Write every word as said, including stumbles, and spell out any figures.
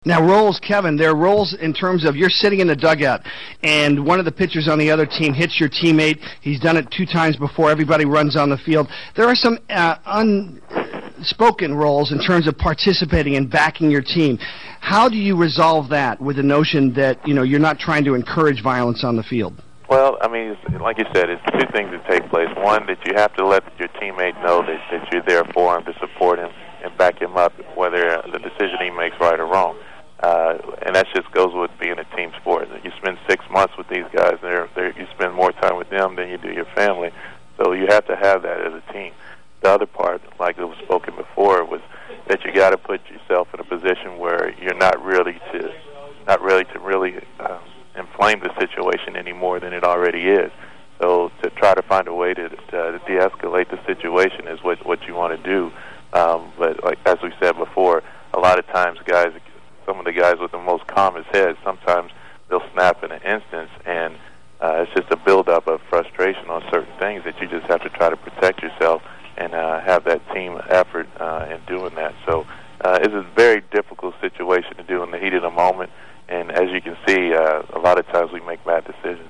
Now, roles, Kevin, there are roles in terms of you're sitting in the dugout, and one of the pitchers on the other team hits your teammate. He's done it two times before. Everybody runs on the field. There are some uh, unspoken roles in terms of participating and backing your team. How do you resolve that with the notion that, you know, you're not trying to encourage violence on the field? Well, I mean, like you said, it's two things that take place. One, that you have to let your teammate know that, that you're there for him, to support him, and back him up, whether the decision he makes right or wrong. Uh, and that just goes with being a team sport. You spend six months with these guys, and they're, they're, you spend more time with them than you do your family. So you have to have that as a team. The other part, like it was spoken before, was that you got to put yourself in a position where you're not really to, not really to really uh, inflame the situation any more than it already is. So to try to find a way to, to de-escalate the situation is what what you want to do. Um, but like as we said before, a lot of times guys. Some of the guys with the most calmest heads, sometimes they'll snap in an instance, and uh, it's just a buildup of frustration on certain things that you just have to try to protect yourself and uh, have that team effort uh, in doing that. So uh, it's a very difficult situation to do in the heat of the moment, and as you can see, uh, a lot of times we make bad decisions.